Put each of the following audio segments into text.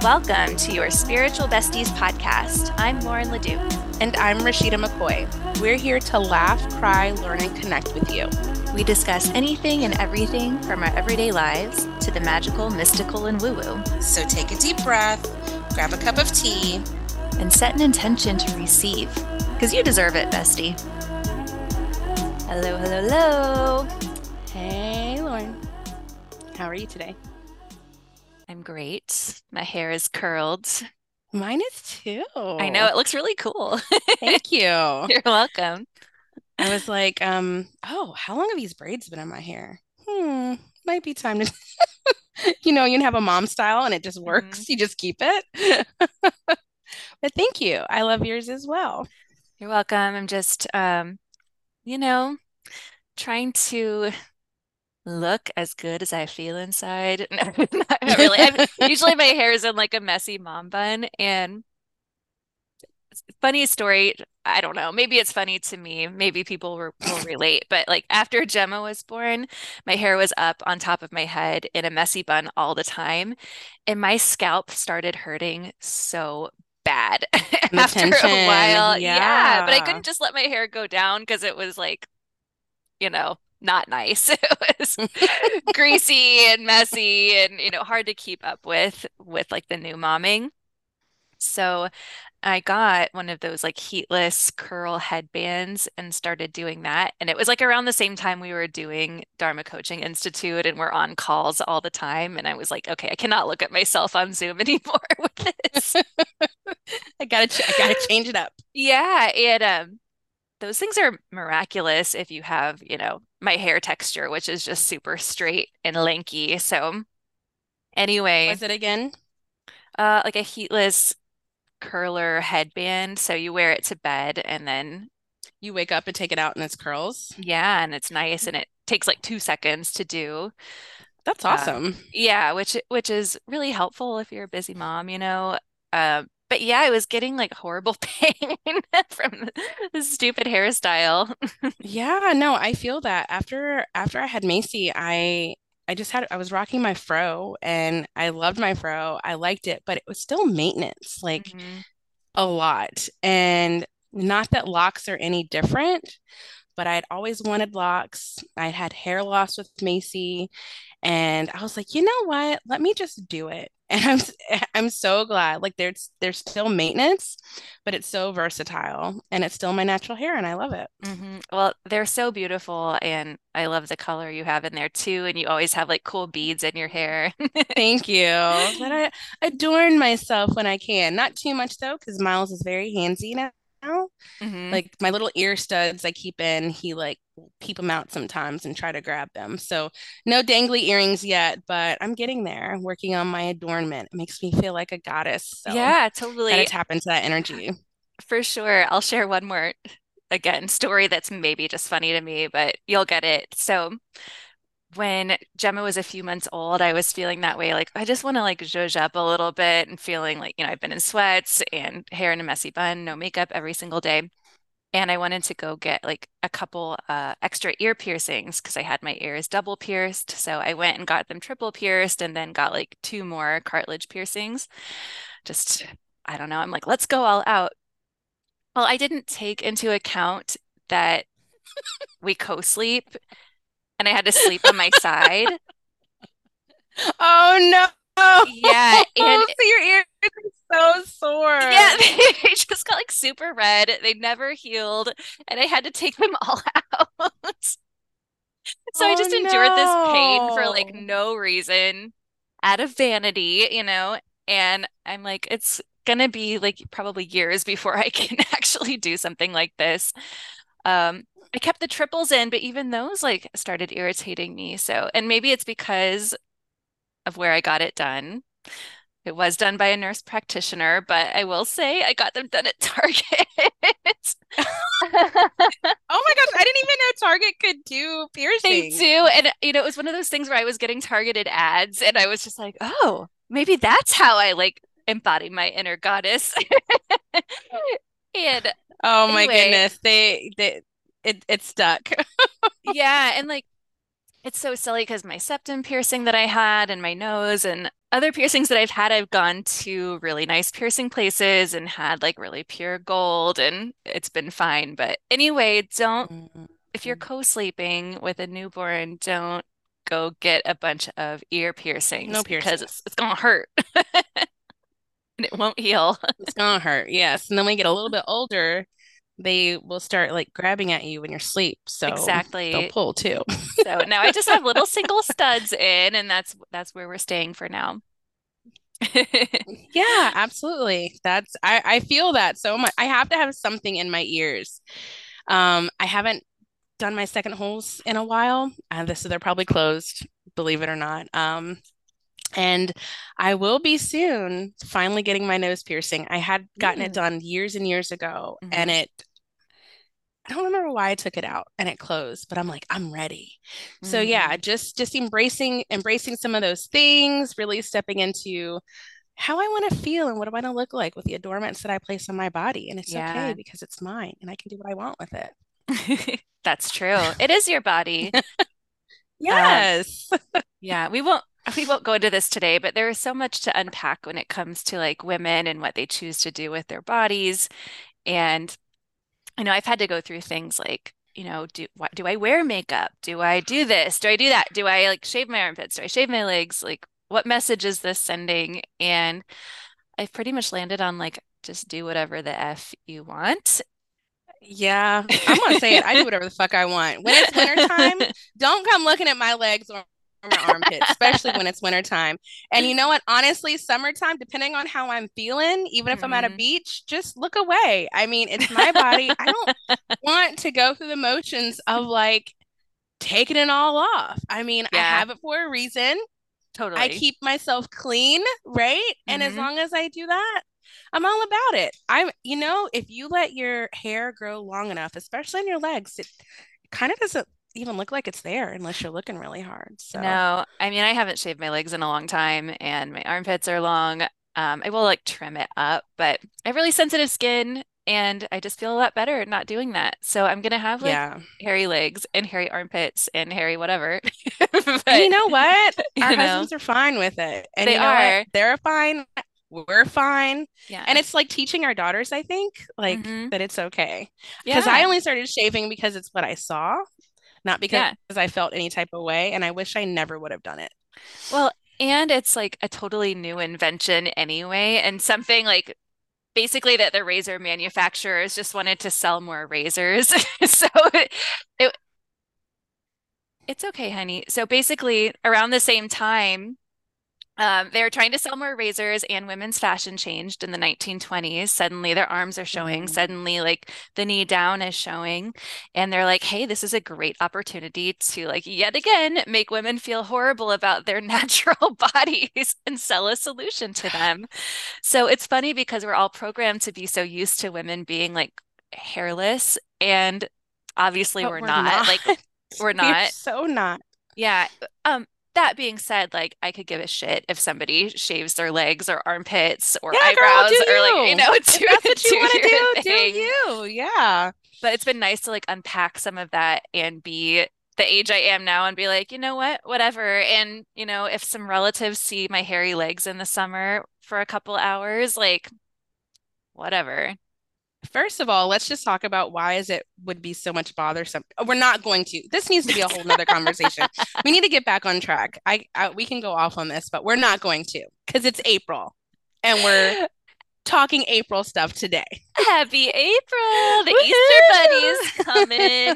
Welcome to your Spiritual Besties podcast. I'm Lauren Ledoux. And I'm Rashida McCoy. We're here to laugh, cry, learn, and connect with you. We discuss anything and everything from our everyday lives to the magical, mystical, and woo-woo. So take a deep breath, grab a cup of tea, and set an intention to receive, because you deserve it, bestie. Hello, hello, hello. Hey, Lauren. How are you today? I'm great. My hair is curled. Mine is too. I know, it looks really cool. Thank you. You're welcome. I was like, how long have these braids been in my hair? Might be time to, you can have a mom style and it just works. Mhm. You just keep it. But thank you. I love yours as well. You're welcome. I'm just, trying to look as good as I feel inside. No, not really. Usually my hair is in like a messy mom bun, and funny story, I don't know, maybe it's funny to me, maybe people will relate, but like after Gemma was born, my hair was up on top of my head in a messy bun all the time, and my scalp started hurting so bad The after a tension. while. Yeah, but I Yeah. couldn't just let my hair go down because it was like, not nice. It was greasy and messy and, hard to keep up with like the new momming. So I got one of those like heatless curl headbands and started doing that. And it was like around the same time we were doing Dharma Coaching Institute and we're on calls all the time. And I was like, okay, I cannot look at myself on Zoom anymore with this. I gotta change it up. Yeah, and those things are miraculous if you have, my hair texture, which is just super straight and lanky. So anyway, Was it again? like a heatless curler headband. So you wear it to bed and then, You wake up and take it out and it's curls. yeah, and it's nice and it takes like 2 seconds to do. That's awesome. Yeah, which is really helpful if you're a busy mom. But yeah, I was getting like horrible pain from the stupid hairstyle. Yeah, no, I feel that after I had Macy, I was rocking my fro and I loved my fro. I liked it, but it was still maintenance, like Mhm. a lot. And not that locks are any different, but I'd always wanted locks. I had hair loss with Macy, and I was like, you know what? Let me just do it. And I'm so glad. Like there's still maintenance, but it's so versatile and it's still my natural hair and I love it. Well, they're so beautiful, and I love the color you have in there too. And you always have like cool beads in your hair. Thank you. But I adorn myself when I can. Not too much though, because Miles is very handsy now. hmm Like my little ear studs I keep in, he like will peep them out sometimes and try to grab them. So no dangly earrings yet, but I'm getting there, working on my adornment. It makes me feel like a goddess. So Yeah, gotta totally. tap into that energy. For sure. I'll share one more, again, story that's maybe just funny to me, but you'll get it. So when Gemma was a few months old, I was feeling that way. Like, I just want to like zhuzh up a little bit and feeling like, I've been in sweats and hair in a messy bun, no makeup every single day. And I wanted to go get like a couple extra ear piercings because I had my ears double pierced. So I went and got them triple pierced and then got like two more cartilage piercings. Just, I don't know. I'm like, let's go all out. Well, I didn't take into account that we co-sleep and I had to sleep on my side. Oh no. Yeah, and So your ears are so yeah, sore. they just got like super red. They never healed, and I had to take them all out. So I Oh just endured this pain for like no. no reason out of vanity. And I'm like, it's gonna be like probably years before I can actually do something like this. I kept the triples in, but even those like started irritating me. So, and maybe it's because of where I got it done. It was done by a nurse practitioner, but I will say I got them done at Target. Oh my gosh, I didn't even know Target could do They piercings. do. And it was one of those things where I was getting targeted ads and I was just like, oh, maybe that's how I like embody my inner goddess. And Oh my anyway, goodness. It stuck. yeah, and like It's so silly because my septum piercing that I had and my nose and other piercings that I've had, I've gone to really nice piercing places and had like really pure gold and it's been fine. But anyway, don't, Mm, if you're co-sleeping with a newborn, don't go get a bunch of ear no piercings because piercings. it's gonna hurt and it won't heal. It's gonna hurt, yes. And then when you get a little bit older, they will start like grabbing at you in your sleep. So they'll Exactly. pull too. So now I just have little single studs in and that's where we're staying for now. Yeah, absolutely. I feel that so much. I have to have something in my ears. I haven't done my second holes in a while. They're probably closed, believe it or not. And I will be soon finally getting my nose piercing. I had gotten it Mm. done years and years ago, and Hmm. I don't remember why I took it out and it closed, but I'm like, I'm ready. So yeah, Hmm. just embracing some of those things, really stepping into how I want to feel and what do I want to look like with the adornments that I place on my body. And it's okay Yeah. because it's mine and I can do what I want with it. That's true. It is your body. Um, Yes. yeah, we won't go into this today, but there is so much to unpack when it comes to like women and what they choose to do with their bodies. And I've had to go through things like, do I wear makeup? Do I do this? Do I do that? Do I like shave my armpits? Do I shave my legs? Like, what message is this sending? And I've pretty much landed on like, just do whatever the F you want. Yeah, I'm gonna say it. I do whatever the fuck I want. When it's wintertime, don't come looking at my legs or my armpits, especially when it's wintertime. And you know what? Honestly, summertime, depending on how I'm feeling, even if I'm at a Hmm. beach, just look away. I mean, it's my body. I don't want to go through the motions of like taking it all off. I mean, I Yeah, have it for a reason. I totally. keep myself clean, right? And as Hmm. long as I do that, I'm all about it. If you let your hair grow long enough, especially on your legs, it kind of doesn't even look like it's there unless you're looking really hard. So, No, I mean, I haven't shaved my legs in a long time and my armpits are long. I will like trim it up, but I have really sensitive skin and I just feel a lot better not doing that. So I'm gonna have like yeah. hairy legs and hairy armpits and hairy whatever. And you But, know what? Our you know, husbands are fine with it. And they you know what? are. They're fine. We're fine. And Yeah. it's like teaching our daughters, I think, like Hmm. that it's okay. Because I Yeah. only started shaving because it's what I saw, not because Yeah. I felt any type of way. And I wish I never would have done it. Well, and it's like a totally new invention anyway, and something like basically that the razor manufacturers just wanted to sell more razors. So it it's okay, honey. So basically, around the same time, they were trying to sell more razors, and women's fashion changed in the 1920s. Suddenly, their arms are showing. Mm. Suddenly, like the knee down is showing. And they're like, hey, this is a great opportunity to, like, yet again, make women feel horrible about their natural bodies and sell a solution to them. So it's funny because we're all programmed to be so used to women being like hairless. And obviously, But we're we're not. not. Like, we're We're not. so not. Yeah. That being said, like I could give a shit if somebody shaves their legs or armpits or Yeah, girl, do eyebrows or like, you. If do that's what you do want to your do, do thing. you. Yeah. But it's been nice to like unpack some of that and be the age I am now and be like, you know what, whatever. And if some relatives see my hairy legs in the summer for a couple hours, like whatever. First of all, let's just talk about why is it would be so much bothersome. We're not going to. This needs to be a whole nother conversation. We need to get back on track. We can go off on this, but we're not going to because it's April and we're talking April stuff today. Happy April! The Easter Bunny's Woohoo! coming.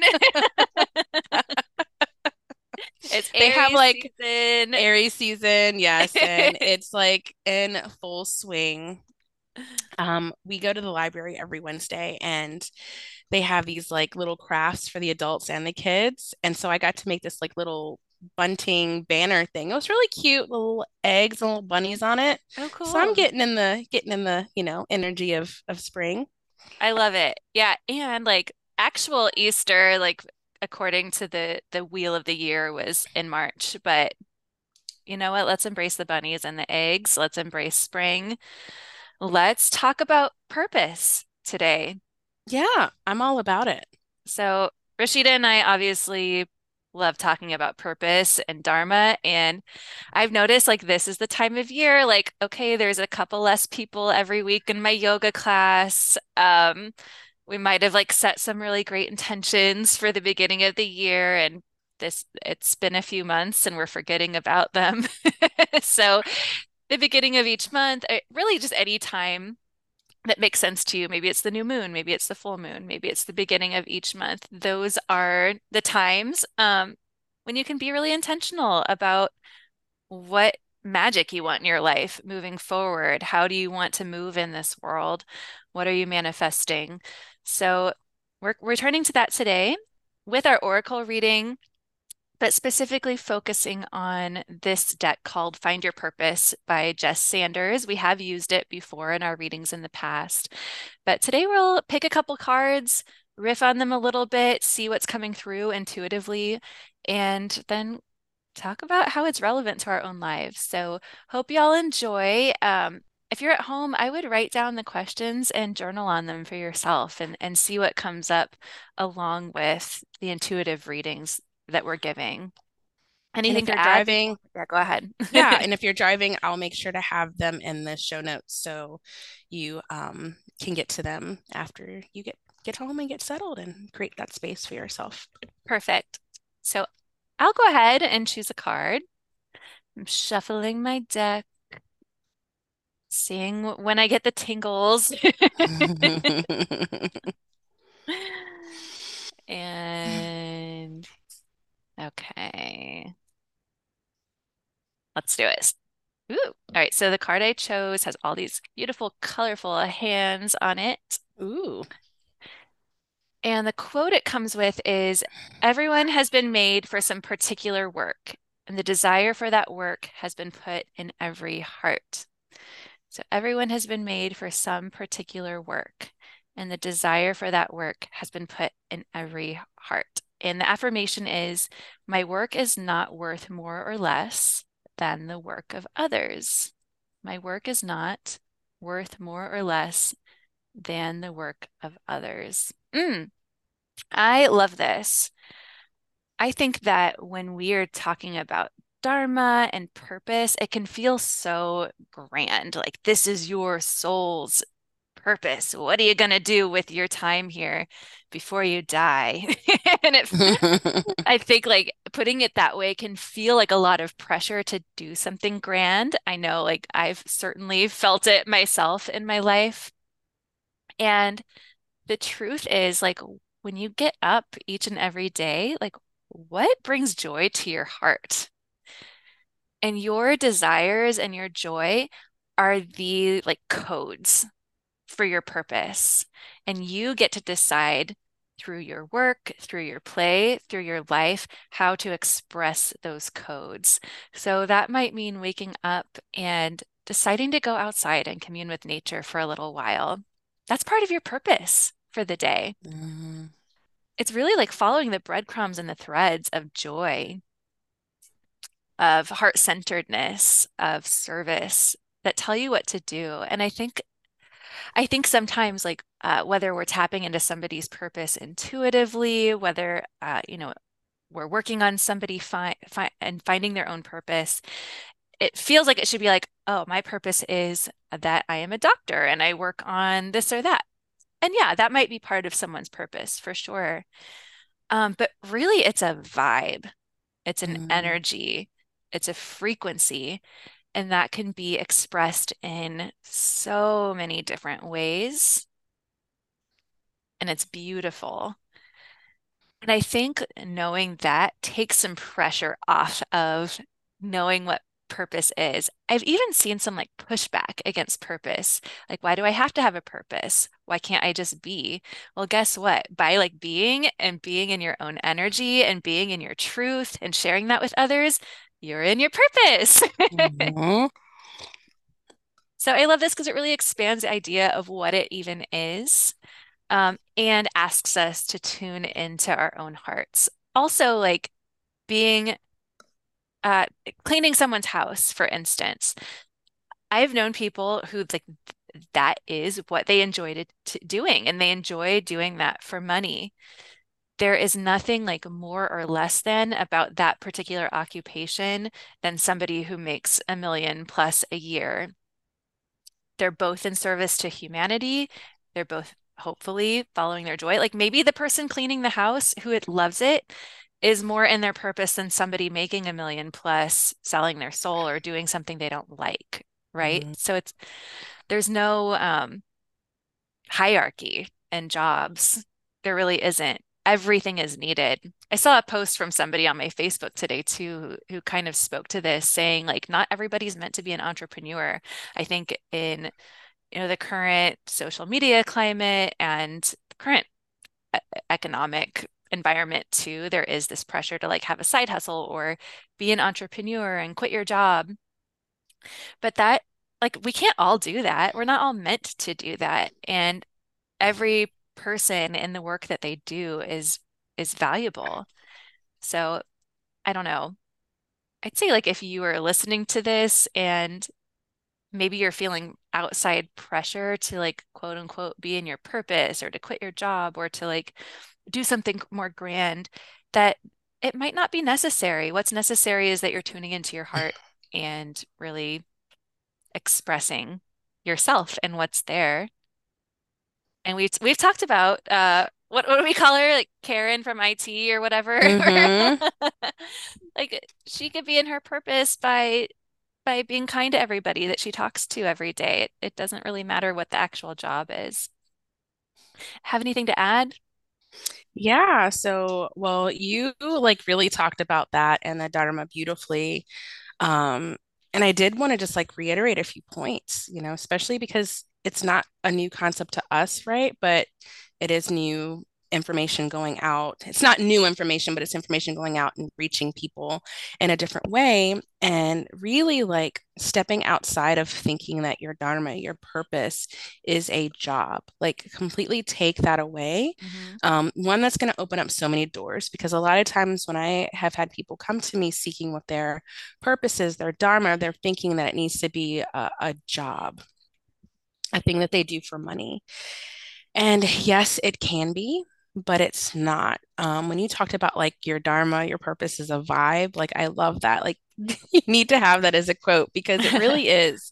It's They have Aries like season. Aries season, yes, and it's like in full swing. We go to the library every Wednesday and they have these like little crafts for the adults and the kids. And so I got to make this like little bunting banner thing. It was really cute, little eggs and little bunnies on it. Oh, So I'm cool. getting in the, energy of spring. I love it. Yeah, and like actual Easter, like according to the wheel of the year was in March, but you know what? Let's embrace the bunnies and the eggs. Let's embrace spring. Let's talk about purpose today. Yeah, I'm all about it. So, Rashida and I obviously love talking about purpose and dharma. And I've noticed like this is the time of year, like, okay, there's a couple less people every week in my yoga class. We might have like set some really great intentions for the beginning of the year, and it's been a few months and we're forgetting about them. So the beginning of each month, really just any time that makes sense to you. Maybe it's the new moon, maybe it's the full moon, maybe it's the beginning of each month. Those are the times when you can be really intentional about what magic you want in your life moving forward. How do you want to move in this world? What are you manifesting? So we're returning to that today with our oracle reading, but specifically focusing on this deck called Find Your Purpose by Jess Sanders. We have used it before in our readings in the past, but today we'll pick a couple cards, riff on them a little bit, see what's coming through intuitively, and then talk about how it's relevant to our own lives. So, hope y'all enjoy. If you're at home, I would write down the questions and journal on them for yourself and see what comes up along with the intuitive readings that we're giving. And Anything if to you're add before? driving, Yeah, go ahead. yeah, and if you're driving, I'll make sure to have them in the show notes so you can get to them after you get home and get settled and create that space for yourself. Perfect. So I'll go ahead and choose a card. I'm shuffling my deck, seeing when I get the tingles. And okay, let's do it. Ooh. All right, so the card I chose has all these beautiful, colorful hands on it. Ooh. And the quote it comes with is, everyone has been made for some particular work, and the desire for that work has been put in every heart. So everyone has been made for some particular work, and the desire for that work has been put in every heart. And the affirmation is, my work is not worth more or less than the work of others. My work is not worth more or less than the work of others. I love this. I think that when we are talking about dharma and purpose, it can feel so grand. Like, this is your soul's purpose. What are you going to do with your time here before you die? And I think like putting it that way can feel like a lot of pressure to do something grand. I know, like, I've certainly felt it myself in my life. And the truth is, like, when you get up each and every day, like, what brings joy to your heart? And your desires and your joy are the like codes for your purpose. And you get to decide through your work, through your play, through your life, how to express those codes. So that might mean waking up and deciding to go outside and commune with nature for a little while. That's part of your purpose for the day. Mhm. It's really like following the breadcrumbs and the threads of joy, of heart-centeredness, of service that tell you what to do. And I think sometimes like whether we're tapping into somebody's purpose intuitively, whether we're working on somebody and finding their own purpose, it feels like it should be like, oh, my purpose is that I am a doctor and I work on this or that. And yeah, that might be part of someone's purpose for sure. But really, it's a vibe, it's an Mhm. energy, it's a frequency, and that can be expressed in so many different ways. And it's beautiful. And I think knowing that takes some pressure off of knowing what purpose is. I've even seen some like pushback against purpose. Like, why do I have to have a purpose? Why can't I just be? Well, guess what? By like being and being in your own energy and being in your truth and sharing that with others, you're in your purpose. Mhm. So I love this because it really expands the idea of what it even is, and asks us to tune into our own hearts. Also, like being uh, cleaning someone's house, for instance. I've known people who like that is what they enjoyed doing, and they enjoy doing that for money. there is nothing like more or less than about that particular occupation than somebody who makes 1 million plus a year. They're both in service to humanity. They're both hopefully following their joy. Like maybe the person cleaning the house who it loves it is more in their purpose than somebody making 1 million plus selling their soul or doing something they don't like, right? Mhm. So there's no hierarchy in jobs. There really isn't. Everything is needed. I saw a post from somebody on my Facebook today too, who kind of spoke to this, saying like not everybody's meant to be an entrepreneur. I think in the current social media climate and current economic environment too, there is this pressure to like have a side hustle or be an entrepreneur and quit your job. But that, like, we can't all do that. We're not all meant to do that. And every person in the work that they do is valuable. So I don't know. I'd say like if you are listening to this and maybe you're feeling outside pressure to like quote unquote be in your purpose or to quit your job or to like do something more grand, that it might not be necessary. What's necessary is that you're tuning into your heart and really expressing yourself and what's there. And we've talked about what do we call her? Like Karen from IT or whatever. Mm-hmm. Like she could be in her purpose by being kind to everybody that she talks to every day. It doesn't really matter what the actual job is. Have anything to add? Yeah, so well, you like really talked about that and the Dharma beautifully. Um, and I did want to just like reiterate a few points, especially because it's not a new concept to us, right? But it is new information going out. It's not new information, but it's information going out and reaching people in a different way. And really like stepping outside of thinking that your dharma, your purpose is a job, like completely take that away. Hmm. One that's going to open up so many doors because a lot of times when I have had people come to me seeking what their purpose is, their dharma, they're thinking that it needs to be a job, a thing that they do for money. And yes, it can be, but it's not. When you talked about like your dharma, your purpose is a vibe, like I love that. Like you need to have that as a quote because it really is.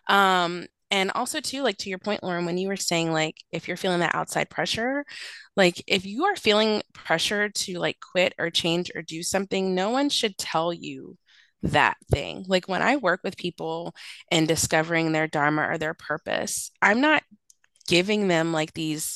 And also too, like to your point, Lauren, when you were saying like if you're feeling that outside pressure, like if you are feeling pressure to like quit or change or do something, no one should tell you that thing. Like when I work with people and discovering their dharma or their purpose, I'm not giving them like these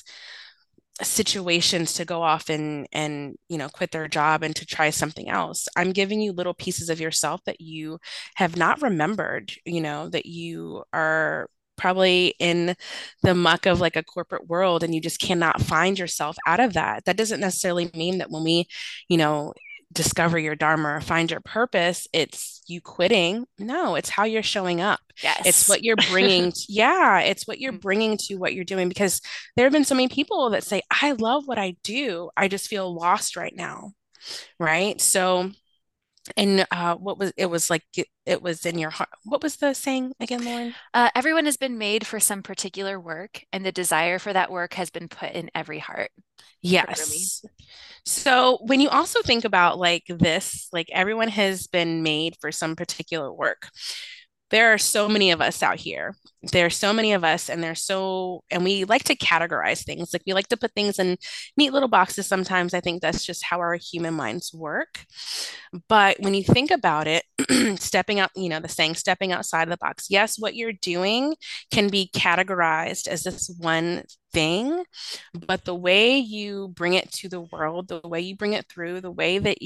situations to go off and quit their job and to try something else. I'm giving you little pieces of yourself that you have not remembered, that you are probably in the muck of like a corporate world and you just cannot find yourself out of that. That doesn't necessarily mean that when we, you know, discover your dharma or find your purpose, it's you quitting. No, it's how you're showing up. It's Yes. what you're bringing. Yeah, it's what you're bringing to what you're doing because there have been so many people that say, I love what I do. I just feel lost right now. Right. So, and what was it was like it was in your heart. What was the saying again, Lauren? Everyone has been made for some particular work, and the desire for that work has been put in every heart for Rumi. Yes. So when you also think about like this, like everyone has been made for some particular work. There are so many of us out here. There are so many of us, and and we like to categorize things. Like we like to put things in neat little boxes sometimes. I think that's just how our human minds work. But when you think about it, stepping out, the saying, stepping outside of the box, yes, what you're doing can be categorized as this one thing, but the way you bring it to the world, the way you bring it through, the way that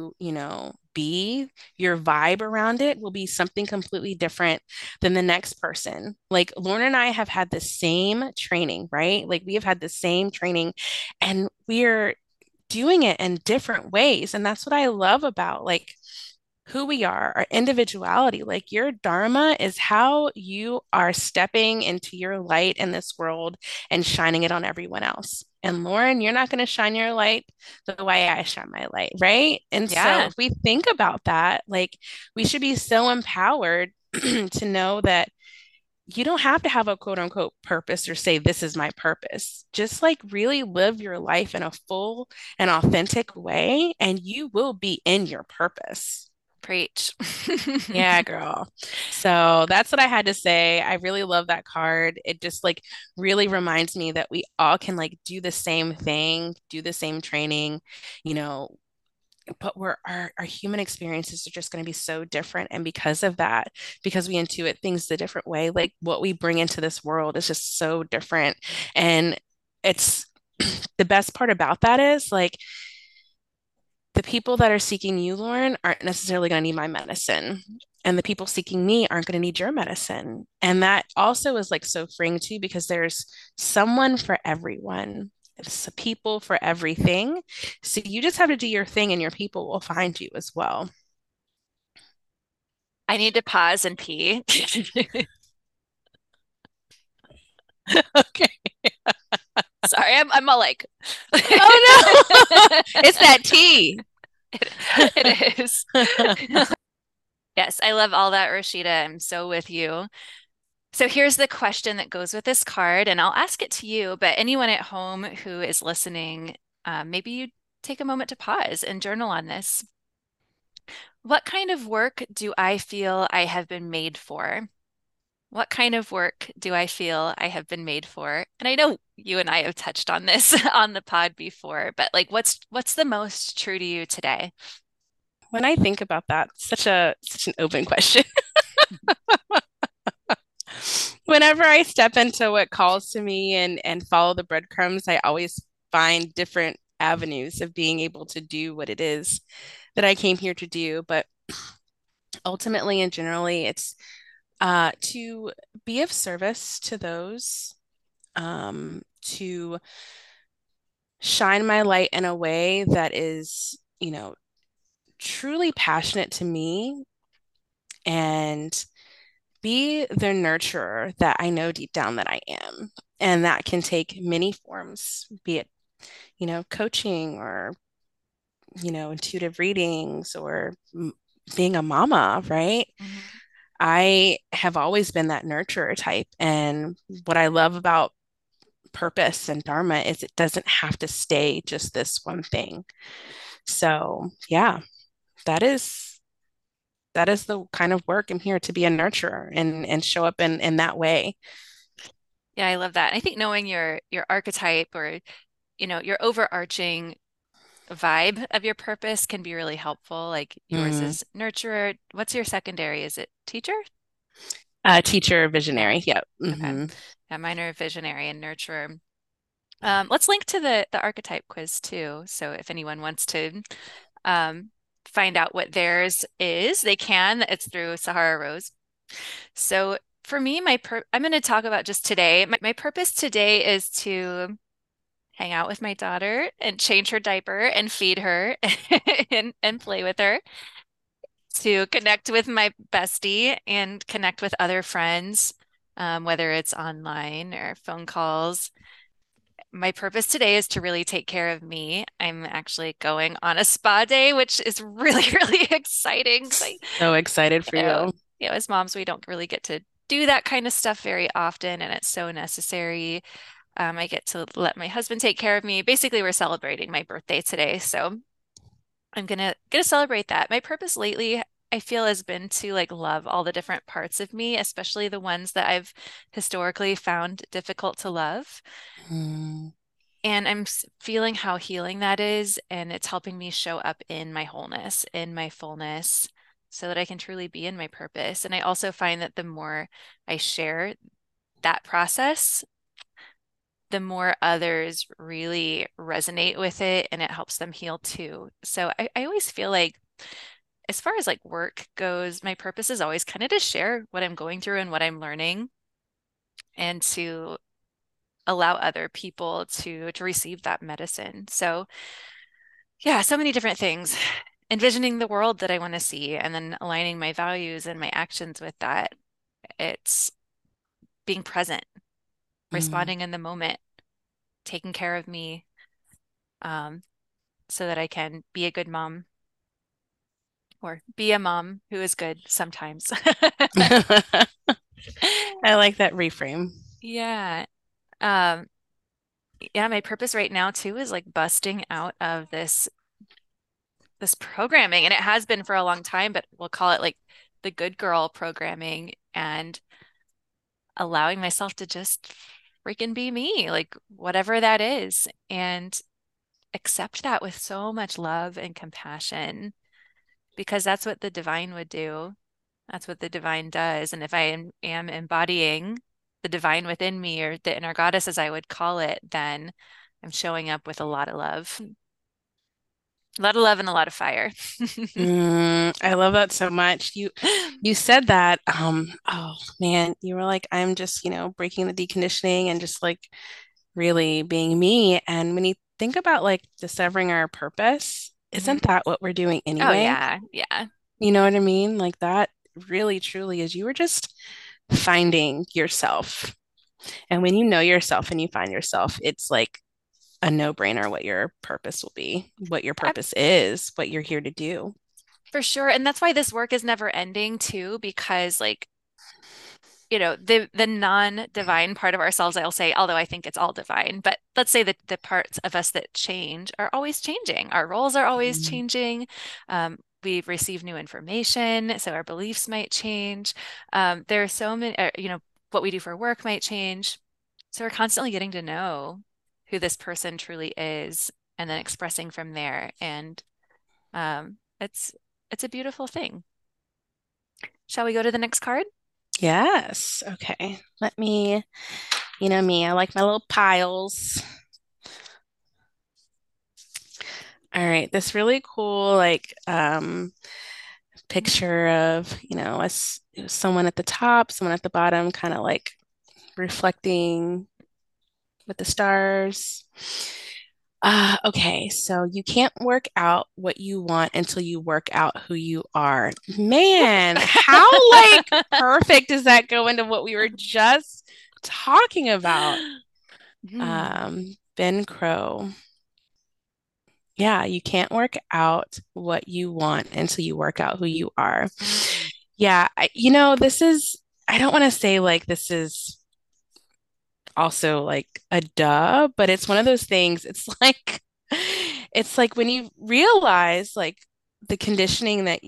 be your vibe around it will be something completely different than the next person. Like Lauren and I have had the same training, right? Like we have had the same training and we're doing it in different ways. And that's what I love about like who we are, our individuality. Like your dharma is how you are stepping into your light in this world and shining it on everyone else. And Lauren, you're not going to shine your light the way I shine my light, right? And so Yeah. if we think about that, like we should be so empowered to know that you don't have to have a quote unquote purpose or say, this is my purpose. Just like really live your life in a full and authentic way, and you will be in your purpose. Preach. Yeah, girl. So that's what I had to say. I really love that card. It just like really reminds me that we all can like do the same thing, do the same training, you know, but our human experiences are just going to be so different. And because of that, because we intuit things a different way, like what we bring into this world is just so different. And it's the best part about that is like the people that are seeking you, Lauren, aren't necessarily going to need my medicine. And the people seeking me aren't going to need your medicine. And that also is like so freeing too, because there's someone for everyone. It's people for everything. So you just have to do your thing and your people will find you as well. I need to pause and pee. Okay. Sorry, I'm all like, Oh no. It's that tea. it, it is. Yes, I love all that, Rashida. I'm so with you. So here's the question that goes with this card, and I'll ask it to you, but anyone at home who is listening, maybe you take a moment to pause and journal on this. What kind of work do I feel I have been made for? What kind of work do I feel I have been made for? And I know you and I have touched on this on the pod before, but like what's the most true to you today? When I think about that, such an open question. Whenever I step into what calls to me and follow the breadcrumbs, I always find different avenues of being able to do what it is that I came here to do. But ultimately and generally, it's to be of service to those, to shine my light in a way that is, truly passionate to me and be the nurturer that I know deep down that I am. And that can take many forms, be it, coaching or, intuitive readings or being a mama, right? Mhm. I have always been that nurturer type. And what I love about purpose and dharma is it doesn't have to stay just this one thing. So, yeah, that is that is the kind of work I'm here to be a nurturer and show up in that way. Yeah, I love that. I think knowing your archetype or your overarching vibe of your purpose can be really helpful. Like yours Mm. is nurturer. What's your secondary? Is it teacher? Teacher, Yeah. visionary. Yep. Okay. Hmm. Yeah, mine are visionary and nurturer. Let's link to the archetype quiz too. So if anyone wants to um, find out what theirs is, they can. It's through Sahara Rose. So for me, I'm going to talk about just today. My purpose today is to hang out with my daughter and change her diaper and feed her and play with her, to connect with my bestie and connect with other friends, whether it's online or phone calls. My purpose today is to really take care of me. I'm actually going on a spa day, which is really, really exciting because So excited for you know, you. as moms, we don't really get to do that kind of stuff very often, and it's so necessary. I get to let my husband take care of me. Basically, we're celebrating my birthday today, so I'm gonna celebrate that. My purpose lately, I feel, has been to like love all the different parts of me, especially the ones that I've historically found difficult to love. Mm. And I'm feeling how healing that is, and it's helping me show up in my wholeness, in my fullness, so that I can truly be in my purpose. And I also find that the more I share that process, the more others really resonate with it and it helps them heal too. So I always feel like, as far as like work goes, my purpose is always kind of to share what I'm going through and what I'm learning and to allow other people to receive that medicine. So yeah, so many different things. Envisioning the world that I want to see and then aligning my values and my actions with that. It's being present, Mm. responding in the moment, taking care of me, um, so that I can be a good mom or be a mom who is good sometimes. I like that reframe. Yeah. Um, yeah, my purpose right now too is like busting out of this programming, and it has been for a long time, but we'll call it like the good girl programming, and allowing myself to just freaking be me, like whatever that is, and accept that with so much love and compassion, because that's what the divine would do. That's what the divine does. And if I am embodying the divine within me, or the inner goddess, as I would call it, then I'm showing up with a lot of love, a lot of love and a lot of fire. I love that so much. You said that, oh man, you were like, I'm just, breaking the deconditioning and just like really being me. And when you think about like discovering our purpose, Mhm. isn't that what we're doing Oh anyway? yeah, yeah. You know what I mean? Like that really truly is you were just finding yourself. And when you know yourself and you find yourself, it's like a no-brainer what your purpose will be, what your I, purpose is, what you're here to do. for sure. And that's why this work is never ending too, because like the non-divine part of ourselves, I'll say, although I think it's all divine, but let's say that the parts of us that change are always changing. Our roles are always Mhm. changing. We receive new information, so our beliefs might change. There are so many, what we do for work might change. So we're constantly getting to know who this person truly is, and then expressing from there. And it's a beautiful thing. Shall we go to the next card? Yes. Okay. Let me, me, I like my little piles. All right. This really cool, like, picture of, someone at the top, someone at the bottom, kind of like reflecting with the stars. Okay, so you can't work out what you want until you work out who you are. Man, how like perfect does that go into what we were just talking about? Hmm. Ben Crow. Yeah, you can't work out what you want until you work out who you are. Mm. Yeah, this is, I don't want to say like this is also like a duh, but it's one of those things. It's like when you realize like the conditioning that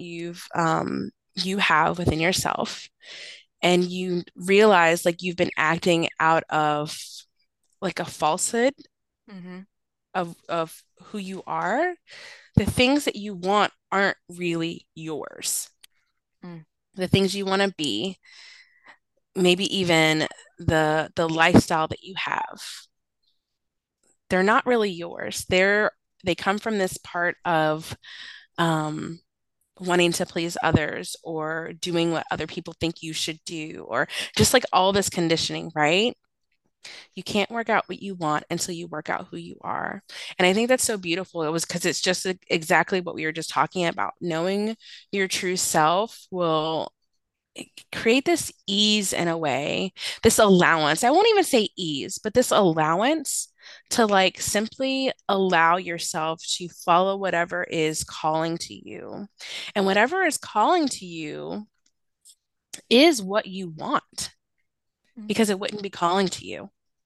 you have within yourself, and you realize like you've been acting out of like a falsehood Hmm. of who you are, the things that you want aren't really yours. Mm. The things you want to be, maybe even the lifestyle that you have, they're not really yours. They come from this part of um wanting to please others or doing what other people think you should do, or just like all this conditioning, right? You can't work out what you want until you work out who you are. And I think that's so beautiful. It was because it's just exactly what we were just talking about. Knowing your true self will create this ease in a way, this allowance. I won't even say ease, but this allowance to like simply allow yourself to follow whatever is calling to you. And whatever is calling to you is what you want, Mm. because it wouldn't be calling to you.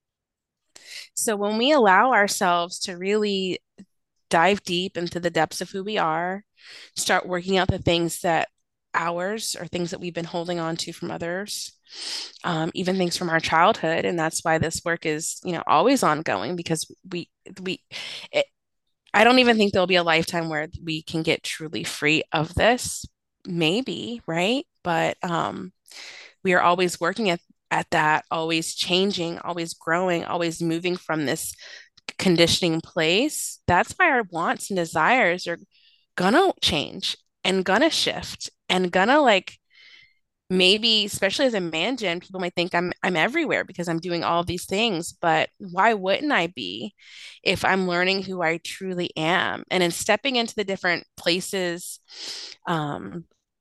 So when we allow ourselves to really dive deep into the depths of who we are, start working out the things that ours or things that we've been holding on to from others, even things from our childhood. And that's why this work is, always ongoing, because we, it, I don't even think there'll be a lifetime where we can get truly free of this. Maybe, right? But we are always working at that, always changing, always growing, always moving from this conditioning place. That's why our wants and desires are gonna change and gonna shift and gonna like, maybe especially as a man gen, people might think I'm everywhere because I'm doing all of these things, but why wouldn't I be if I'm learning who I truly am? And in stepping into the different places, um,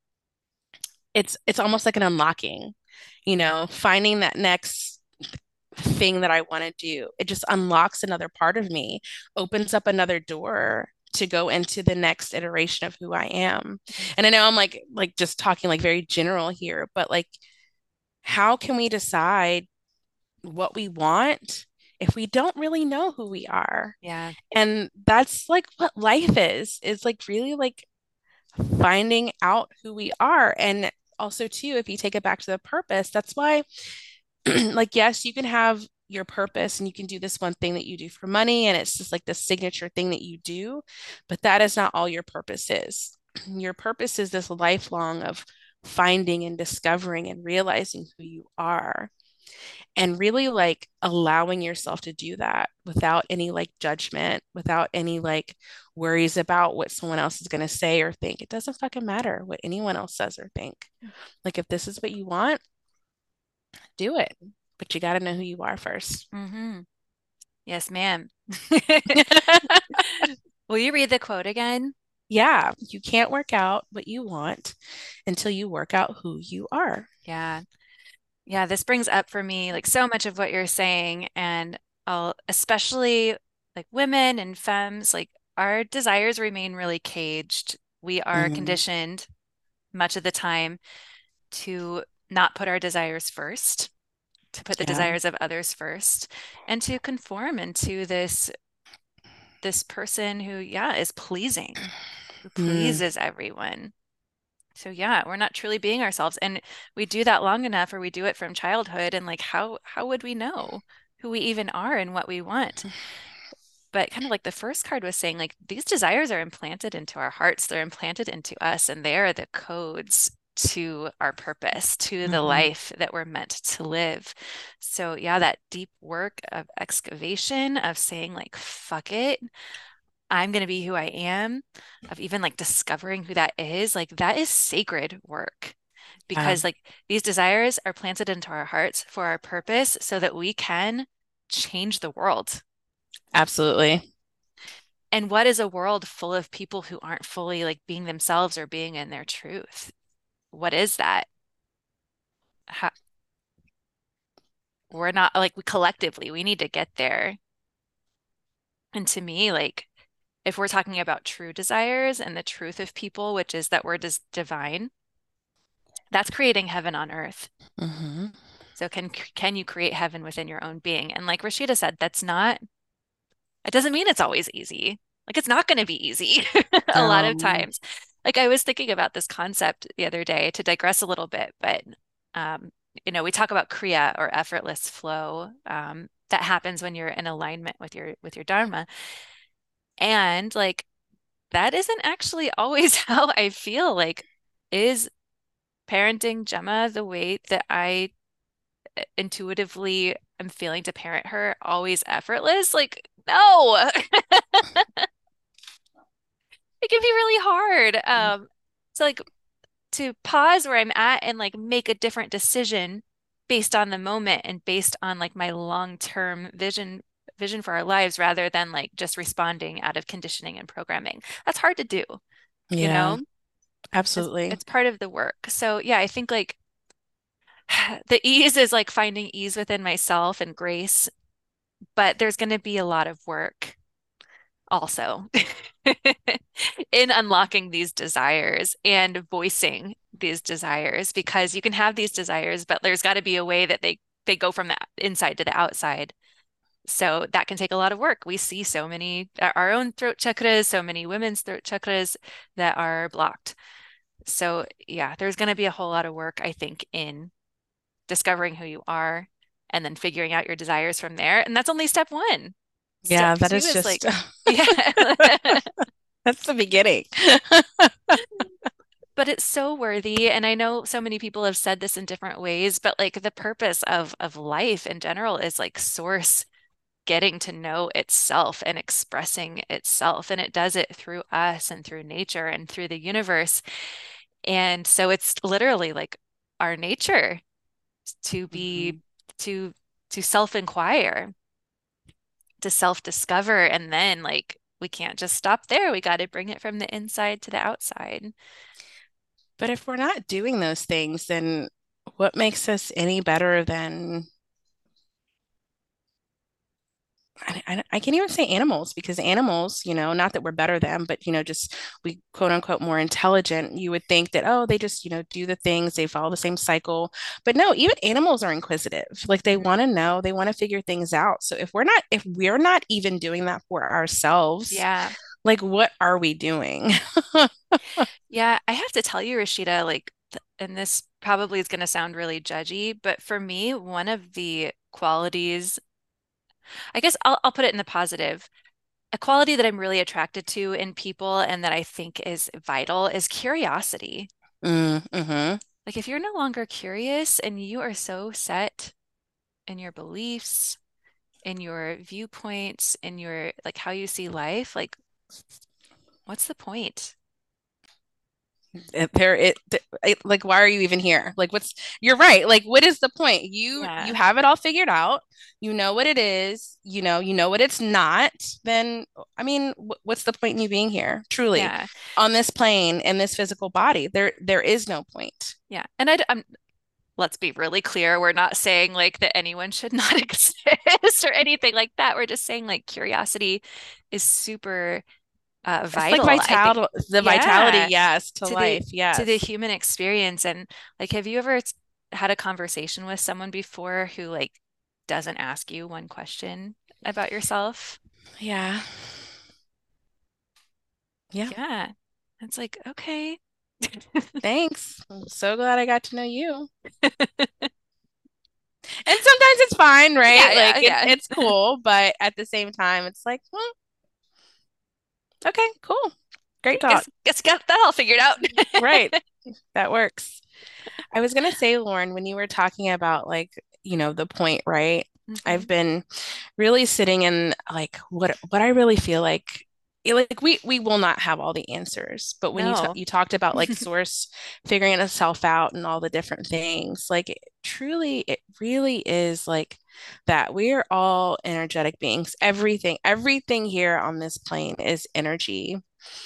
it's almost like an unlocking, finding that next thing that I want to do. It just unlocks another part of me, opens up another door to go into the next iteration of who I am. And I know I'm like just talking like very general here, but like how can we decide what we want if we don't really know who we are? Yeah. And that's like what life is like really like finding out who we are. And also, too, if you take it back to the purpose, that's why, like, yes, you can have your purpose and you can do this one thing that you do for money, and it's just like the signature thing that you do, but that is not all your purpose is. Your purpose is this lifelong of finding and discovering and realizing who you are and really like allowing yourself to do that without any like judgment, without any like worries about what someone else is going to say or think. It doesn't fucking matter what anyone else says or think. Like, if this is what you want, do it. But you got to know who you are first. Mm-hmm. Yes, ma'am. Will you read the quote again? Yeah, you can't work out what you want until you work out who you are. Yeah. Yeah, this brings up for me like so much of what you're saying, and especially like women and femmes, like our desires remain really caged. We are Hmm. conditioned much of the time to not put our desires first, to put the Yeah. desires of others first, and to conform into this person who, yeah, is pleasing, who Mm, pleases everyone. So yeah, we're not truly being ourselves. And we do that long enough, or we do it from childhood, and like how would we know who we even are and what we want? But kind of like the first card was saying, like these desires are implanted into our hearts, they're implanted into us, and they are the codes to our purpose, to the hmm. life that we're meant to live. So yeah, that deep work of excavation, of saying like, fuck it. I'm going to be who I am, of even like discovering who that is, like that is sacred work Yeah, because like these desires are planted into our hearts for our purpose so that we can change the world. absolutely. And what is a world full of people who aren't fully like being themselves or being in their truth? What is that? How, we're not like we collectively, we need to get there. And to me, like if we're talking about true desires and the truth of people, which is that we're divine, that's creating heaven on earth. Hmm. So can you create heaven within your own being? And like Rashida said, that's not, it doesn't mean it's always easy. Like it's not going to be easy a lot of Um, times. Like I was thinking about this concept the other day to digress a little bit, but um, we talk about Kriya or effortless flow, that happens when you're in alignment with your Dharma. And like that isn't actually always how I feel. Like, is parenting Gemma the way that I intuitively am feeling to parent her always effortless? Like, no, it can be really hard. So like to pause where I'm at and like make a different decision based on the moment and based on like my long-term vision for our lives rather than like just responding out of conditioning and programming. That's hard to do, you yeah, know? It's, absolutely. it's part of the work. So yeah, I think like the ease is like finding ease within myself and grace, but there's going to be a lot of work also in unlocking these desires and voicing these desires because you can have these desires, but there's got to be a way that they go from the inside to the outside. So that can take a lot of work. We see so many our own throat chakras, so many women's throat chakras that are blocked. So yeah, there's going to be a whole lot of work, I think, in discovering who you are and then figuring out your desires from there. And that's only step one. Yeah, Step that two is is just like, yeah. that's the beginning. But it's so worthy. And I know so many people have said this in different ways, but like the purpose of life in general is like source getting to know itself and expressing itself. And it does it through us and through nature and through the universe. And so it's literally like our nature to be Hmm. to to self-inquire, to self-discover, and then like we can't just stop there. We got to bring it from the inside to the outside. But if we're not doing those things, then what makes us any better than I can't even say animals because animals, not that we're better than, but just we quote unquote more intelligent. You would think that, oh, they just, do the things, they follow the same cycle. But no, even animals are inquisitive. Like they want to Mhm. know, they want to figure things out. So if we're not even doing that for ourselves, Yeah. like what are we doing? Yeah, I have to tell you, Rashida, like, and this probably is going to sound really judgy, but for me, one of the qualities, I guess I'll put it in the positive. A quality that I'm really attracted to in people and that I think is vital is curiosity. Mm-hmm. Like, if you're no longer curious and you are so set in your beliefs, in your viewpoints, in your like how you see life, like, what's the point? Like why are you even here? Like you're right. Like what is the point? You Yeah. have it all figured out. You know what it is, you know what it's not. Then I mean, what's the point in you being here? Truly, Yeah. on this plane in this physical body. There is no point. Yeah. And let's be really clear. We're not saying like that anyone should not exist or anything like that. We're just saying like curiosity is super It's like vital, I think. vitality, the vitality, Yeah, yes, to to the life, to the yes. human experience. And like, have you ever had a conversation with someone before who like doesn't ask you one question about yourself? Yeah. Yeah. Yeah. It's like, okay. Thanks. I'm so glad I got to know you. And sometimes it's fine, Yeah, right? Like yeah, yeah. it's cool, but at the same time, it's like, okay, cool. Great talk. Guess got that all figured out. Right. That works. I was gonna say, Lauren, when you were talking about like, the point, right? I've hmm been really sitting in like what I really feel like like we will not have all the answers, but when No. you talked about like source figuring itself out and all the different things, like it really is like that we are all energetic beings. Everything here on this plane is energy.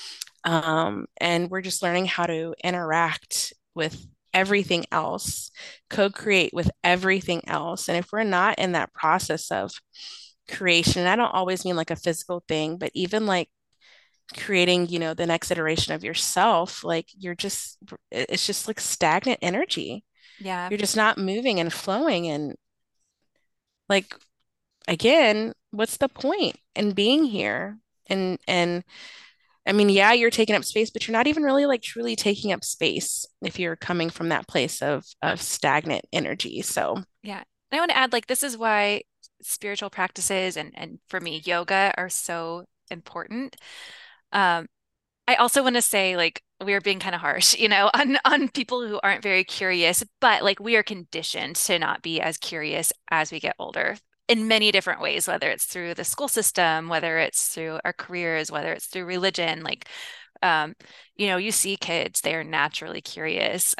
And we're just learning how to interact with everything else, co-create with everything else. And if we're not in that process of creation, I don't always mean like a physical thing, but even like creating, the next iteration of yourself, like it's just like stagnant energy. Yeah. You're just not moving and flowing. And like, again, what's the point in being here? And I mean, yeah, you're taking up space, but you're not even really like truly taking up space if you're coming from that place of stagnant energy. So, Yeah. And I want to add, like, this is why spiritual practices and for me, yoga are so important. Um, I also want to say, like, we are being kind of harsh, on people who aren't very curious, but like we are conditioned to not be as curious as we get older in many different ways, whether it's through the school system, whether it's through our careers, whether it's through religion. Like, um, you see kids, they are naturally curious,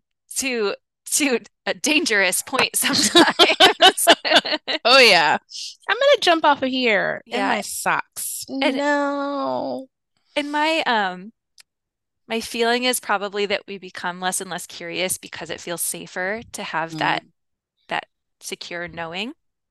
to a dangerous point sometimes. oh yeah, I'm gonna jump off of here in Yeah. my socks. And No. and my feeling is probably that we become less and less curious because it feels safer to have Mm. that secure knowing.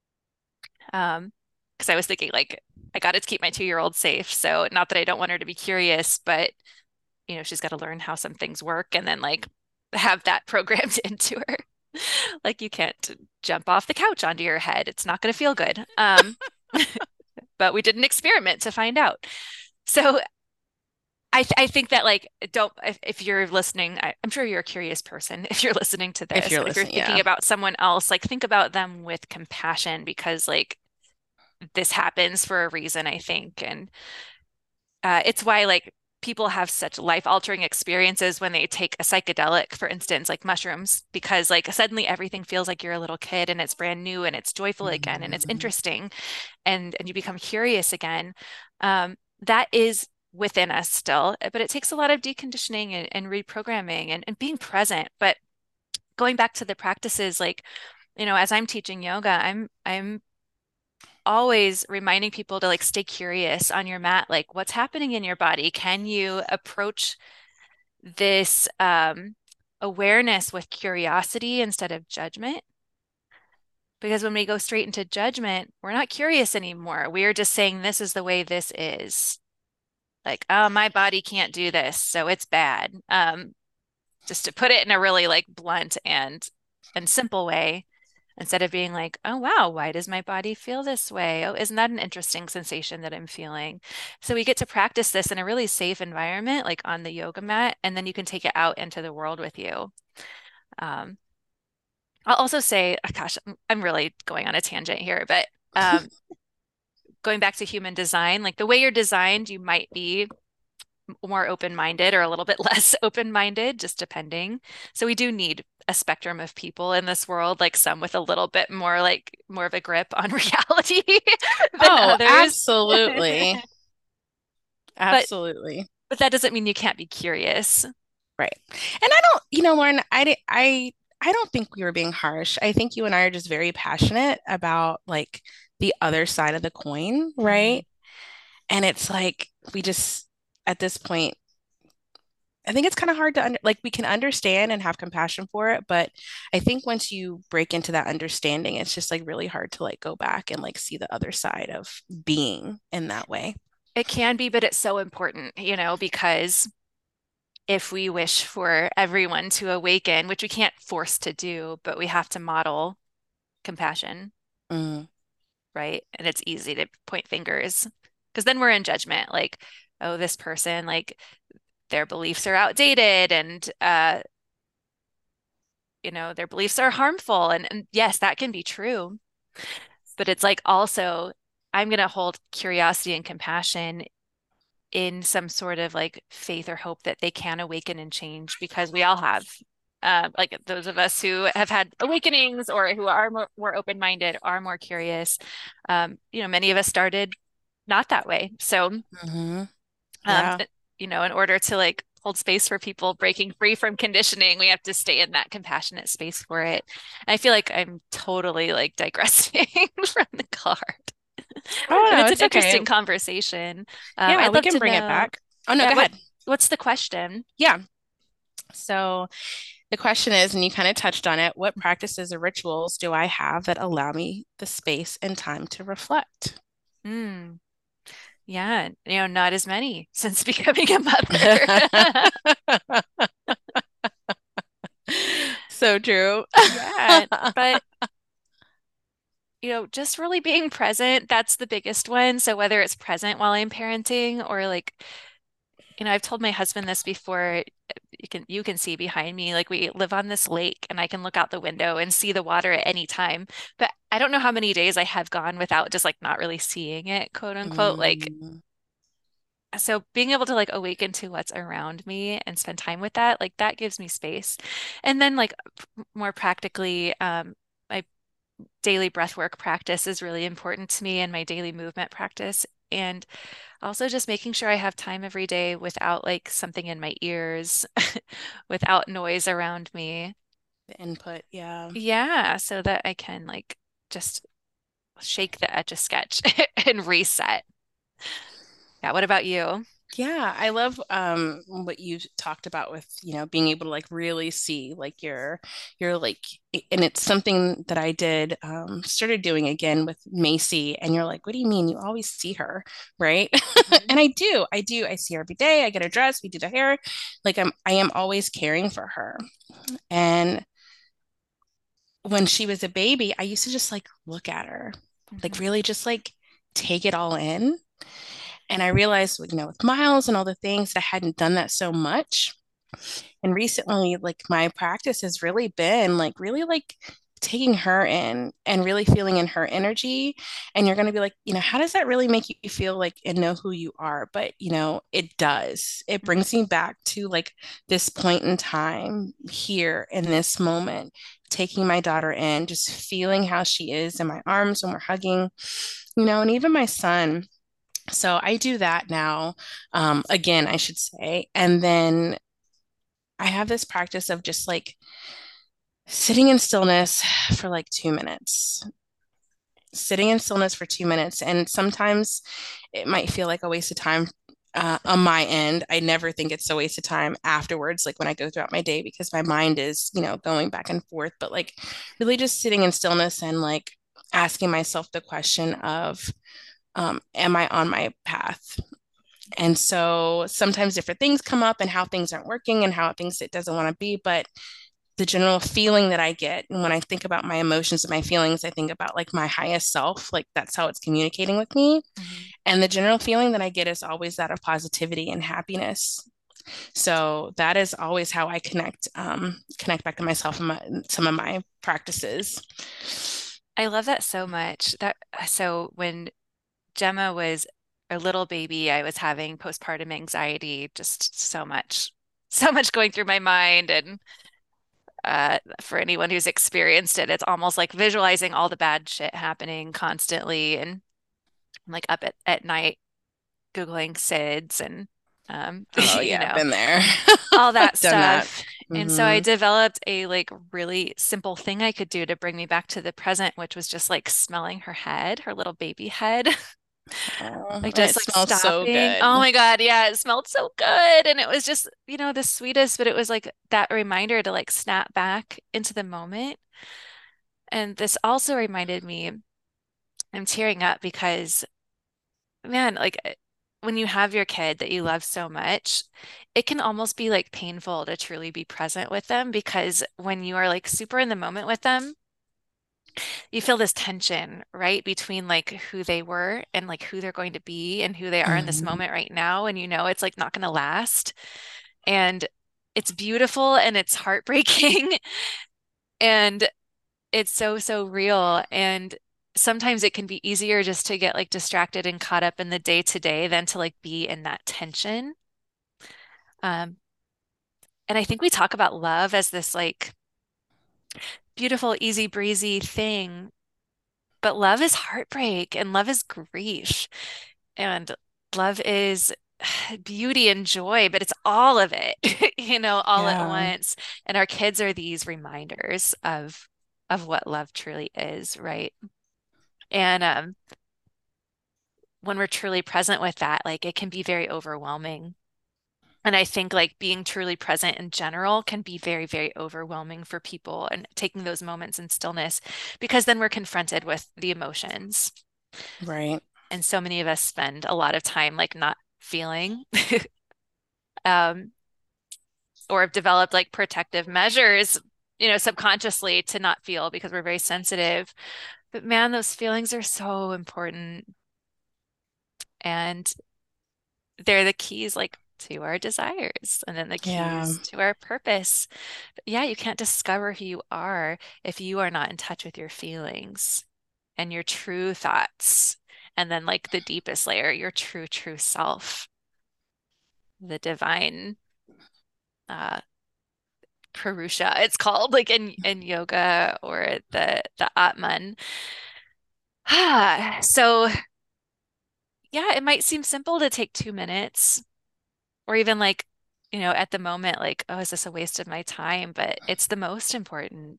Because I was thinking like I got to keep my 2-year-old safe. So not that I don't want her to be curious, but she's got to learn how some things work and then like have that programmed into her. Like you can't jump off the couch onto your head. It's not going to feel good. But we did an experiment to find out. So I think that like don't if you're listening, I'm sure you're a curious person if you're listening to If this, you're but if you're listening, thinking yeah. about someone else, like think about them with compassion because like this happens for a reason, I think. And it's why like people have such life-altering experiences when they take a psychedelic, for instance, like mushrooms, because like suddenly everything feels like you're a little kid and it's brand new and it's joyful again and it's Mhm. interesting and you become curious again. That is within us still, but it takes a lot of deconditioning and reprogramming and being present. But going back to the practices, like, as I'm teaching yoga, I'm always reminding people to like stay curious on your mat, like what's happening in your body? Can you approach this awareness with curiosity instead of judgment? Because when we go straight into judgment, we're not curious anymore. We are just saying, this is the way this is. Like, oh, my body can't do this, so it's bad. Just to put it in a really like blunt and simple way, instead of being like, oh wow, why does my body feel this way? Oh, isn't that an interesting sensation that I'm feeling? So we get to practice this in a really safe environment, like on the yoga mat, and then you can take it out into the world with you. Um, I'll also say, oh, gosh, I'm really going on a tangent here, but going back to human design, like the way you're designed, you might be more open-minded or a little bit less open-minded, just depending. So we do need a spectrum of people in this world, like some with a little bit more like more of a grip on reality than Oh, others. absolutely. But Absolutely. but that doesn't mean you can't be curious. Right. And I don't, Lauren, I don't think we were being harsh. I think you and I are just very passionate about like the other side of the coin, Mhm. right? And it's like we just at this point, I think it's kind of hard to like we can understand and have compassion for it, but I think once you break into that understanding, it's just like really hard to like go back and like see the other side of being in that way. It can be, but it's so important, because if we wish for everyone to awaken, which we can't force to do, but we have to model compassion, Mm, right? And it's easy to point fingers because then we're in judgment, like, oh, this person, like their beliefs are outdated and their beliefs are harmful. And yes, that can be true. But it's like also I'm gonna hold curiosity and compassion in some sort of like faith or hope that they can awaken and change because we all have. Like those of us who have had awakenings or who are more open-minded, are more curious. Many of us started not that way. So, hmm um, Yeah. th- in order to like hold space for people breaking free from conditioning, we have to stay in that compassionate space for it. And I feel like I'm totally like digressing from the card, Oh but no, it's an it's okay. interesting conversation. Yeah, I'd we love can to bring it know, back. Oh no, yeah, go ahead. what's the question? Yeah. So the question is, and you kind of touched on it, what practices or rituals do I have that allow me the space and time to reflect? Hmm. Yeah, not as many since becoming a mother. So true. Yeah, but just really being present, that's the biggest one. So whether it's present while I'm parenting or like, I've told my husband this before, you can see behind me, like we live on this lake and I can look out the window and see the water at any time. But I don't know how many days I have gone without just like not really seeing it, quote unquote. Like, Mm, so being able to like awaken to what's around me and spend time with that, like that gives me space. And then like more practically, my daily breath work practice is really important to me and my daily movement practice. And also just making sure I have time every day without like something in my ears, without noise around me. the input, yeah. Yeah, so that I can like just shake the etch a sketch and reset. Yeah, what about you? Yeah, I love what you talked about with, being able to like really see like your like and it's something that I did started doing again with Macy and you're like, what do you mean? You always see her, right? Mhm. And I do. I do. I see her every day. I get her dressed, we do the hair. Like I am always caring for her. And when she was a baby, I used to just like look at her, like Mhm. really just like take it all in. And I realized, with Miles and all the things that I hadn't done that so much. And recently, like my practice has really been like really like taking her in and really feeling in her energy. And you're going to be like, how does that really make you feel like and know who you are? But, it does. It brings me back to like this point in time here in this moment, taking my daughter in, just feeling how she is in my arms when we're hugging, and even my son. So I do that now, again, I should say. And then I have this practice of just like sitting in stillness for like 2 minutes, sitting in stillness for 2 minutes. And sometimes it might feel like a waste of time. on my end. I never think it's a waste of time afterwards, like when I go throughout my day, because my mind is, going back and forth. But like really just sitting in stillness and like asking myself the question of, am I on my path? And so sometimes different things come up and how things aren't working and how things it doesn't want to be. But the general feeling that I get, and when I think about my emotions and my feelings, I think about like my highest self, like that's how it's communicating with me. Mhm. And the general feeling that I get is always that of positivity and happiness. So that is always how I connect back to myself and some of my practices. I love that so much. So when Gemma was a little baby, I was having postpartum anxiety, just so much going through my mind. And for anyone who's experienced it, it's almost like visualizing all the bad shit happening constantly. And I'm like up at night Googling SIDS and, Oh you yeah, know, been there. all that Done that. stuff. And so I Hmm. developed a like really simple thing I could do to bring me back to the present, which was just like smelling her head, her little baby head. Oh, Like and just it like smells so stopping. good. Oh my God, yeah, it smelled so good. And it was just, the sweetest, but it was like that reminder to like snap back into the moment. And this also reminded me, I'm tearing up because man, like when you have your kid that you love so much, it can almost be like painful to truly be present with them because when you are like super in the moment with them, you feel this tension, right, between like who they were and like who they're going to be and who they are in this Hmm. moment right now. And it's like not going to last. And it's beautiful and it's heartbreaking and it's so, so real. And sometimes it can be easier just to get like distracted and caught up in the day to day than to like be in that tension. Um, and I think we talk about love as this like beautiful, easy breezy thing, but love is heartbreak and love is grief and love is beauty and joy, but it's all of it, all at Yeah, once. And our kids are these reminders of what love truly is, right? And when we're truly present with that, like it can be very overwhelming. And I think like being truly present in general can be very, very overwhelming for people and taking those moments in stillness because then we're confronted with the emotions. right. And so many of us spend a lot of time like not feeling um, or have developed like protective measures, subconsciously to not feel because we're very sensitive. But man, those feelings are so important. And they're the keys like to our desires and then the Yeah, keys to our purpose. But yeah, you can't discover who you are if you are not in touch with your feelings and your true thoughts. And then like the deepest layer, your true, true self, the divine Purusha, it's called like in yoga or the Atman. So yeah, it might seem simple to take 2 minutes or even like, at the moment, like, oh, is this a waste of my time? But it's the most important.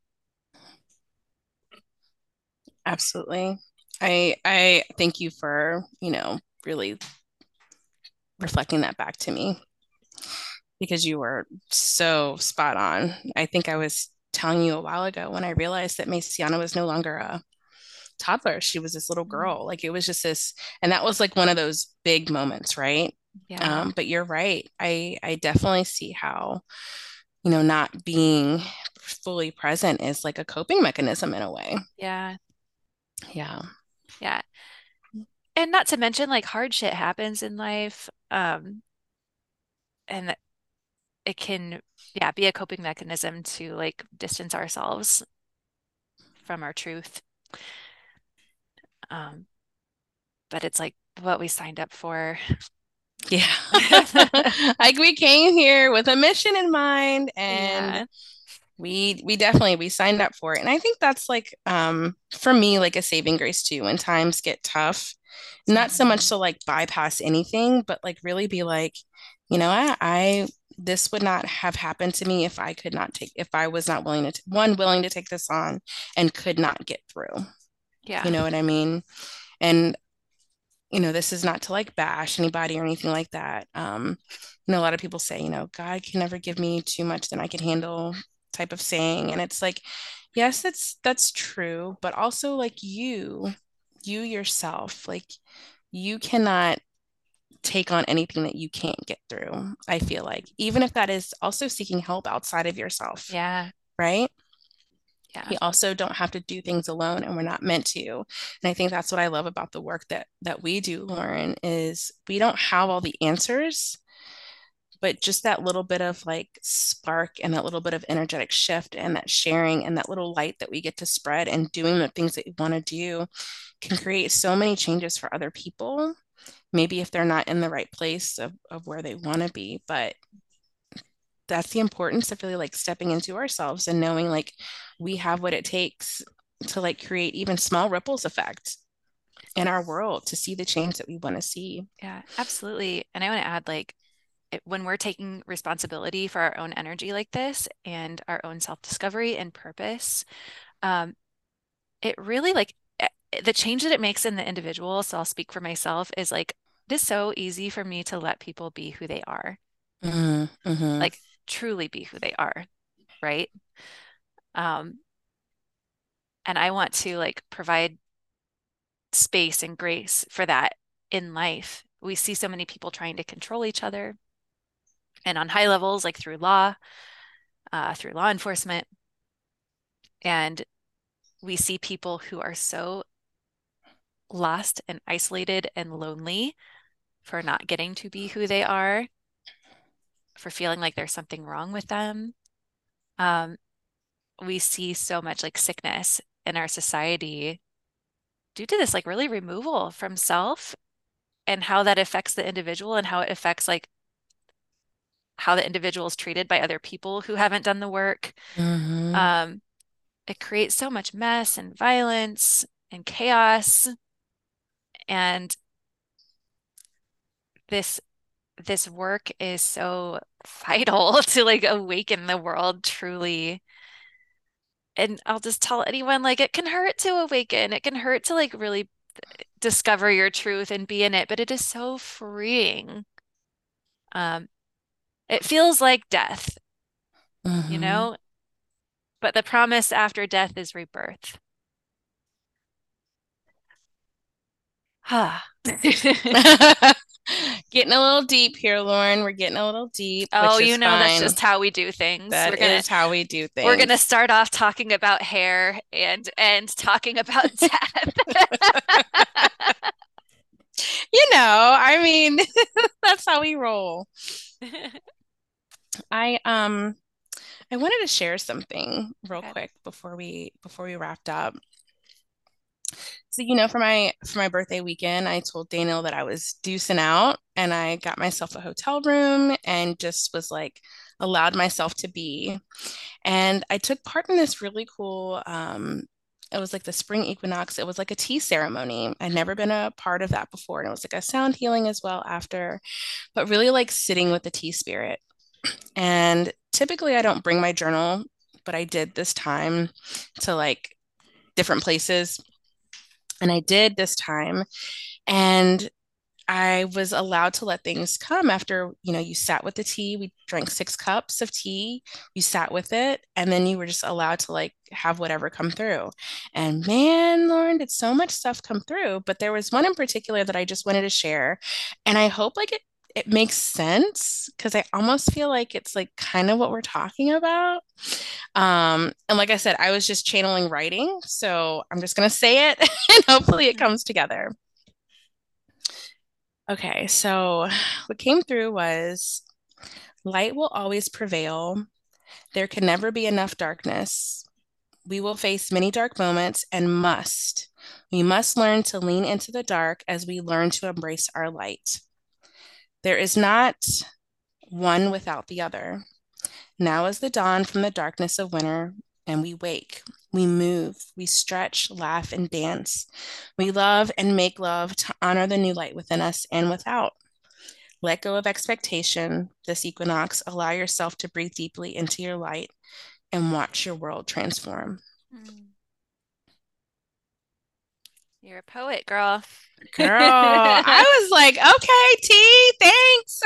absolutely. I thank you for, really reflecting that back to me because you were so spot on. I think I was telling you a while ago when I realized that Maciana was no longer a toddler. She was this little Mhm. girl. Like it was just this, and that was like one of those big moments, right? Yeah. But you're right. I definitely see how, not being fully present is like a coping mechanism in a way. Yeah. Yeah. Yeah. And not to mention like hard shit happens in life. And it can, yeah, be a coping mechanism to like distance ourselves from our truth. Um, but it's like what we signed up for. Yeah. Like we came here with a mission in mind and Yeah. we definitely we signed up for it. And I think that's like for me like a saving grace too when times get tough. Not so much Mhm. to like bypass anything, but like really be like, I this would not have happened to me if I could not take if I was not willing to willing to take this on and could not get through. You Yeah. know what I mean? And this is not to like bash anybody or anything like that. A lot of people say, God can never give me too much than I can handle type of saying. And it's like, yes, that's true, but also like you yourself, like you cannot take on anything that you can't get through, I feel like, even if that is also seeking help outside of yourself, Yeah. right? Yeah. We also don't have to do things alone, and we're not meant to. And I think that's what I love about the work that we do, Lauren, is we don't have all the answers, but just that little bit of like spark and that little bit of energetic shift and that sharing and that little light that we get to spread and doing the things that we want to do can create so many changes for other people. Maybe if they're not in the right place of where they want to be, but that's the importance of really like stepping into ourselves and knowing like we have what it takes to like create even small ripples effect in our world to see the change that we want to see. Yeah, absolutely. And I want to add, like, when we're taking responsibility for our own energy like this and our own self-discovery and purpose, um, it really the change that it makes in the individual, so I'll speak for myself, is like it is so easy for me to let people be who they are, Mm-hmm, mm-hmm, like truly be who they are, right? Um, and I want to like provide space and grace for that in life. We see so many people trying to control each other and on high levels, like through law enforcement. And we see people who are so lost and isolated and lonely for not getting to be who they are, for feeling like there's something wrong with them. Um, we see so much like sickness in our society due to this like really removal from self and how that affects the individual and how it affects like how the individual is treated by other people who haven't done the work. mm-hmm, Um, it creates so much mess and violence and chaos. And this this work is so vital to like awaken the world truly. And I'll just tell anyone like it can hurt to awaken. It can hurt to like really discover your truth and be in it, but it is so freeing. Um, it feels like death, you mm-hmm. know, but the promise after death is rebirth. Ah. Getting a little deep here, Lauren. We're getting a little deep, Oh, which is that's fine. just how we do things. That is how we do We're gonna things. start off talking about hair and talking about death. I mean, that's how we roll. I I wanted to share something real Okay. quick before we wrapped up. So, for my birthday weekend, I told Daniel that I was deucing out and I got myself a hotel room and just was like allowed myself to be. And I took part in this really cool it was like the spring equinox. It was like a tea ceremony. I'd never been a part of that before. And it was like a sound healing as well after, but really like sitting with the tea spirit. And typically I don't bring my journal, but I did this time to like different places. And I did this time. And I was allowed to let things come after, you sat with the tea. We drank 6 cups of tea. You sat with it, and then you were just allowed to like have whatever come through. And man, Lauren, did so much stuff come through. But there was one in particular that I just wanted to share. And I hope like it makes sense because I almost feel like it's like kind of what we're talking about. And like I said, I was just channeling writing. So I'm just gonna say it and hopefully it comes together. Okay, so what came through was light will always prevail. There can never be enough darkness. We will face many dark moments and must. We must learn to lean into the dark as we learn to embrace our light. There is not one without the other. Now is the dawn from the darkness of winter, and we wake. We move, we stretch, laugh, and dance. We love and make love to honor the new light within us and without. Let go of expectation this equinox. Allow yourself to breathe deeply into your light and watch your world transform. Mm. You're a poet, girl. Girl, I was like, okay, tea, thanks.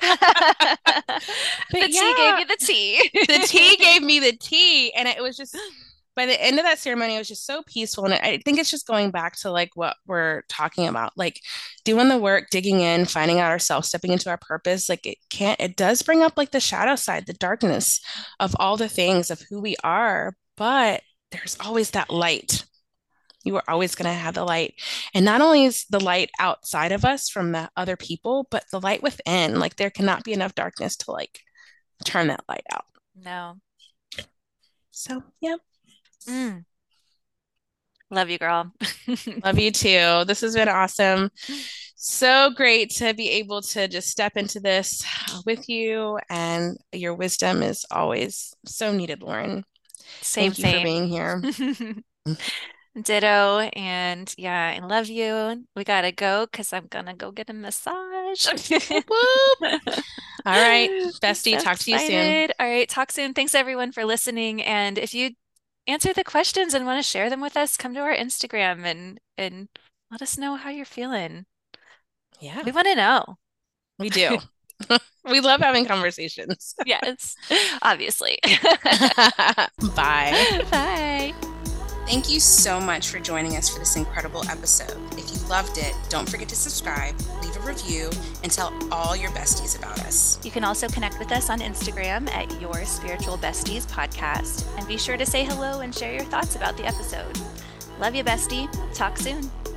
The But tea gave yeah, you the tea. the tea gave me the tea. And it was just, by the end of that ceremony, it was just so peaceful. And I think it's just going back to like what we're talking about, like doing the work, digging in, finding out ourselves, stepping into our purpose. Like it does bring up like the shadow side, the darkness of all the things of who we are. But there's always that light. You are always going to have the light. And not only is the light outside of us from the other people, but the light within. Like there cannot be enough darkness to like turn that light out. No. So, yeah. Mm. Love you, girl. Love you too. This has been awesome. So great to be able to just step into this with you. And your wisdom is always so needed, Lauren. Same, Thank you for same. being here. Ditto. And yeah, I love you. We gotta go because I'm gonna go get a massage. Whoop, whoop. All right, bestie, So talk to you soon. excited. All right, talk soon. Thanks everyone for listening. And if you answer the questions and want to share them with us, come to our Instagram and let us know how you're feeling. Yeah, We want to know. we do. We love having conversations. Yes, obviously. Bye. Bye. Thank you so much for joining us for this incredible episode. If you loved it, don't forget to subscribe, leave a review, and tell all your besties about us. You can also connect with us on Instagram at Your Spiritual Besties Podcast. And be sure to say hello and share your thoughts about the episode. Love you, bestie. Talk soon.